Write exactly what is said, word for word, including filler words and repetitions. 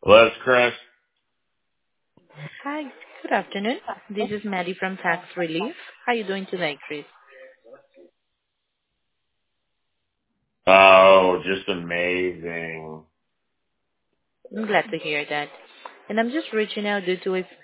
Well, that's Chris. Hi, good afternoon. This is Maddie from Tax Relief. How are you doing today, Chris? Oh, just amazing. I'm glad to hear that. And I'm just reaching out due to a